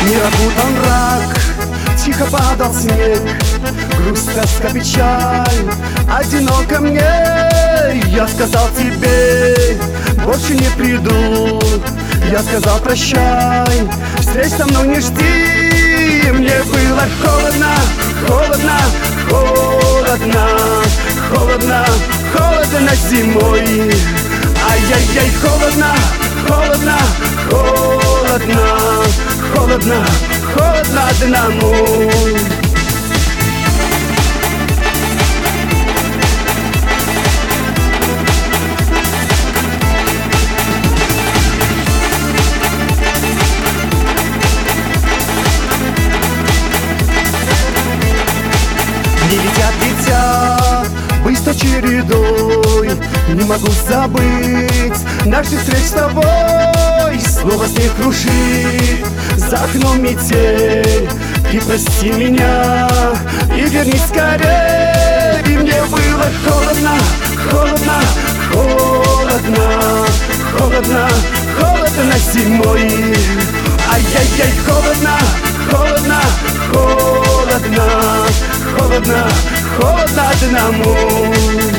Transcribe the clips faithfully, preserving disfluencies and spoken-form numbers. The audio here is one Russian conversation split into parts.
Мир окутан мрак, тихо падал снег, грусть, тоска, печаль, одиноко мне. Я сказал тебе, больше не приду. Я сказал прощай, встреч со мной не жди. Мне было холодно, холодно, холодно, холодно, холодно зимой. Ай-яй-яй, холодно, холодно, холодно, холодно, холодно одному. Не летят, летят быстро чередой. Не могу забыть наших встреч с тобой. Снова снег крушит, за окном метель. Ты прости меня и вернись скорее. И мне было холодно, холодно, холодно, холодно, холодно зимой. Ай-яй-яй, холодно, холодно, холодно, холодно, холодно одному.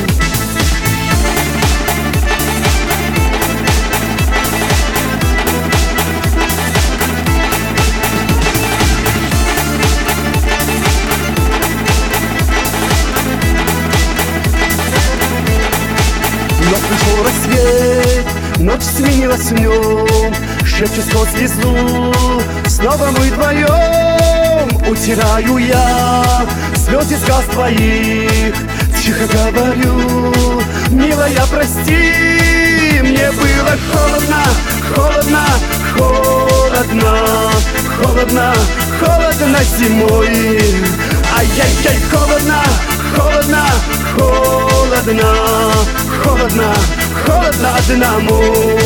Но пришел рассвет, ночь сменилась в нем. Шепчет сквозь слезу, снова мы вдвоем. Утираю я слезы с глаз твоих, тихо говорю, милая, прости. Мне было холодно, холодно, холодно, холодно, холодно зимой. Ай-яй-яй, холодно, холодно, холодно, холодно, холодно одному.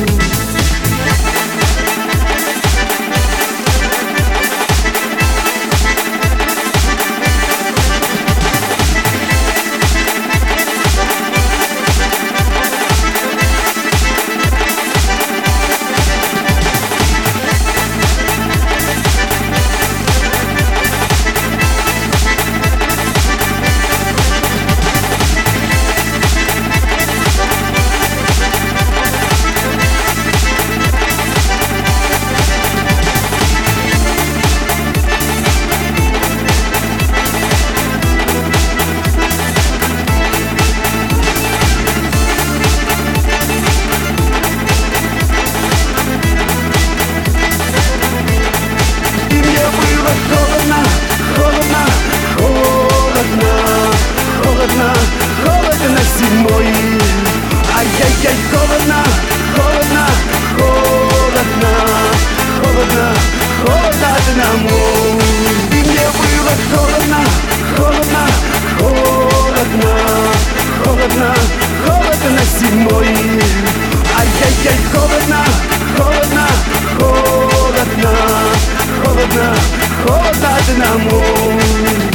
Холодно, холодно зимой. Ай-яй-яй, холодно, холодно, холодно, холодно, холодно одному. И мне было холодно, холодно, холодно, холодно, холодно зимой. Ай-яй-яй, холодно, холодно, холодно, холодно, холодно одному.